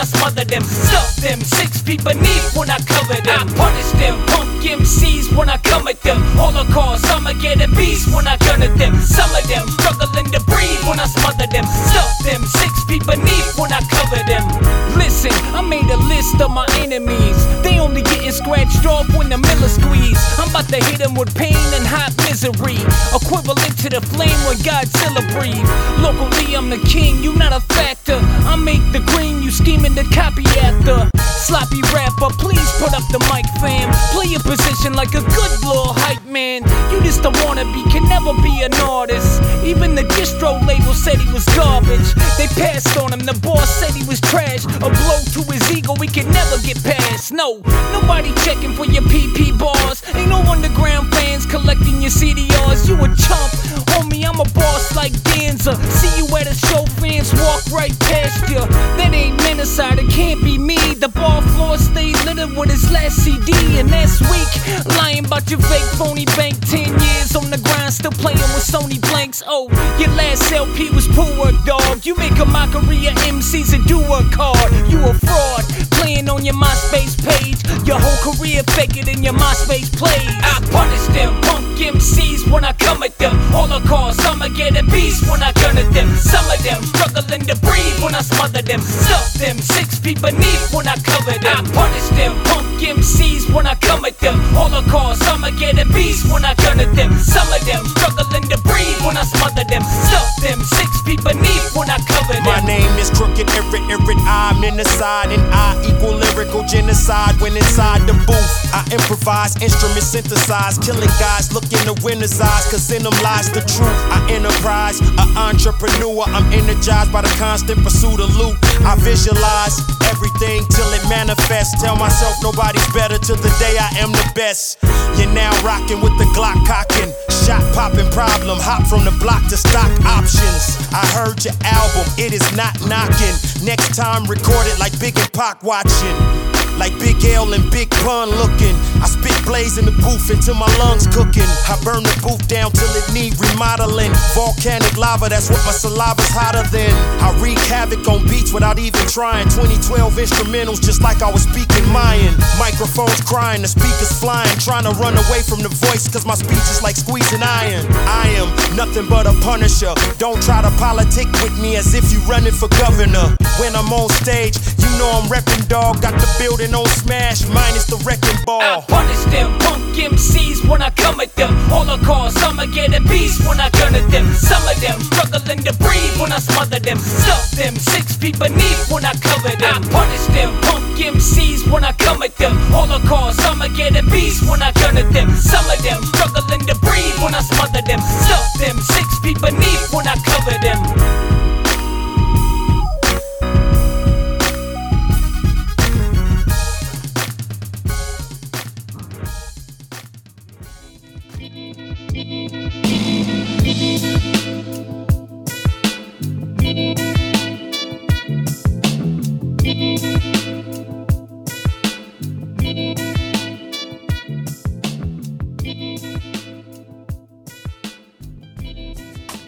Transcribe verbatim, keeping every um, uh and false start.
smother them. Stuff them six feet beneath when I cover them. I punish them punk M Cs when I come at them. Holocaust, I'ma get a beast when I gun at them. Some of them struggling to breathe when I smother them. Stuff them six feet beneath when I cover them. Listen, I made a list of my enemies. They only getting scratched off when the miller squeeze. I'm about to hit them with pain and hot misery, equivalent to the flame when Godzilla breathe. Locally I'm the king, you not a factor. I make the green, you scheming to copy after. Sloppy rapper, please put up the mic, fam. Play your position like a good little hype man. You just a wannabe, can never be an artist. Even the distro label said he was garbage. They passed on him, the boss said he was trash. A blow to his ego we can never get past. No, nobody checking for your P P bars. Ain't no underground fans collecting your C D Rs. You a chump, homie, I'm a boss like Danza. See you at a show, fans walk right past you. That ain't Minnesota, it can't be me. The bar floor stay littered with his last C D, and that's weak. Lying about your fake phony bank. Ten years on the grind, still playing with Sony blanks. Oh, your last L P was poor work, dog. You make a mockery of M Cs and do work hard. You a fraud, playing on your MySpace page. Your whole career faker than your MySpace plays. I punish them punk M Cs when I come at them. Holocaust, I'ma get a beast when I gun at them. Some of them struggling to breathe when I smother them. Stuff them six feet beneath when I cover them. I punish them punk M Cs when I come at them. Holocaust, I'ma get a beast when I gun at them. Some of them struggling to breathe when I smother them. Stuff them six feet beneath when I cover them. My name is Crooked Irrit Irrit. I'm in the side and I equal lyrical genocide. When inside the booth, I improvise, instruments synthesize, killing guys, look in the winner's eyes, cause in them lies the truth. I enterprise, an entrepreneur. I'm energized by the constant pursuit of loot. I visualize everything till it manifests. Tell myself nobody's better till the day I am the best. You're now rocking with the Glock cocking, shot popping problem. Hop from the block to stock options. I heard your album, it is not knocking. Next time record it like Big and Pac watching. Like Big L and Big Pun looking. I spit blaze in the booth until my lungs cooking. I burn the booth down till it need remodeling. Volcanic lava, that's what my saliva's hotter than. I wreak havoc on beats without even trying. twenty twelve instrumentals just like I was speaking Mayan. Microphones crying, the speakers flying. Trying to run away from the voice cause my speech is like squeezing iron. I am nothing but a punisher. Don't try to politic with me as if you running for governor. When I'm on stage, you know I'm reppin', dog. Got the building on smash, minus the wrecking ball. I punish them punk M Cs when I come at them. Holocaust, I'ma get a beast when I gun at them. Some of them struggling to breathe when I smother them. Stuff them six feet beneath when I cover them. I punish them punk M Cs when I come at them. Holocaust, I'ma get a beast when I gun at them. Some of them struggling to breathe when I smother them. Stuff them six